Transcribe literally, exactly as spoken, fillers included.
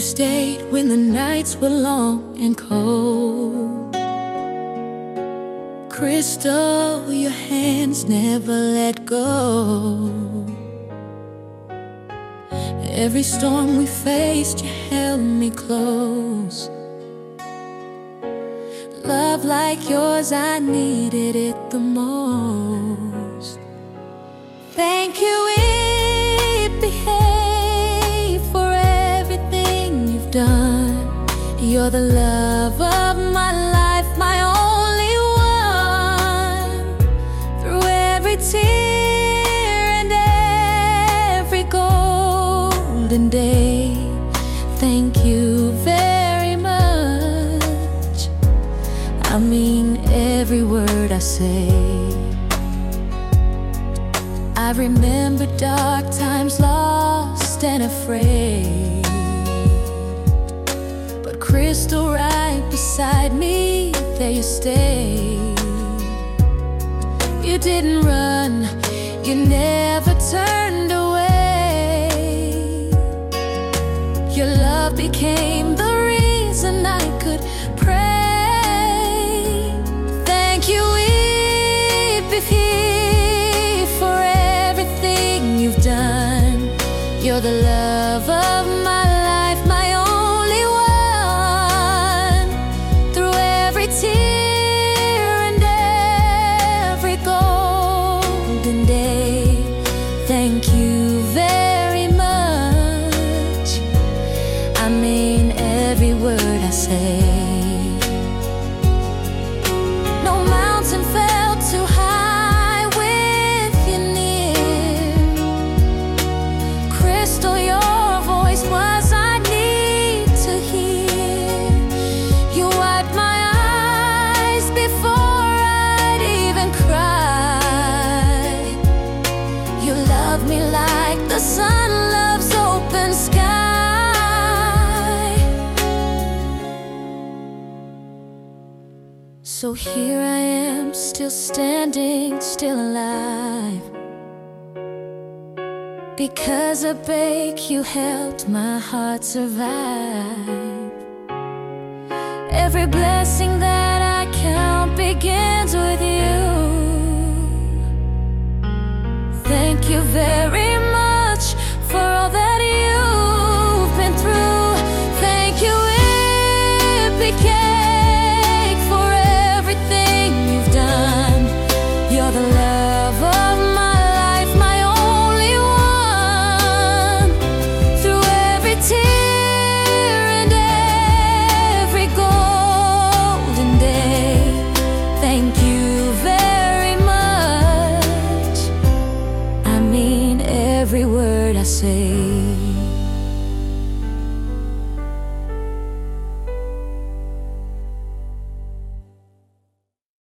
stayed when the nights were long and cold. Crystal, your hands never let go. Every storm we faced, you held me close. Love like yours, I needed it the most. Thank you, it behave, for everything you've done. You're the love of my life, my only one. Through every tear and every golden day, thank you very much. I mean every word I say. I remember dark times, lost and afraid, but Crystal, right beside me, there you stayed. You didn't run, you never turned away. Your love became the reason I could pray. Thank you, Eve, for everything you've done. You're the love of my life, my only one. Through every tear and every golden day, thank you very much. I mean every word I say. No mountain felt too high with you near. Crystal, your voice was I need to hear. You wiped my eyes before I'd even cry. You love me like the sun loves open sky. So here I am, still standing, still alive. Because a break, you helped my heart survive. Every blessing that I count begins with you. Thank you very much for all that you've been through. Thank you, Epic Cake, for everything you've done. You're the love of my life, my only one. Through every tear and every golden day, thank you very much. I mean every word I say.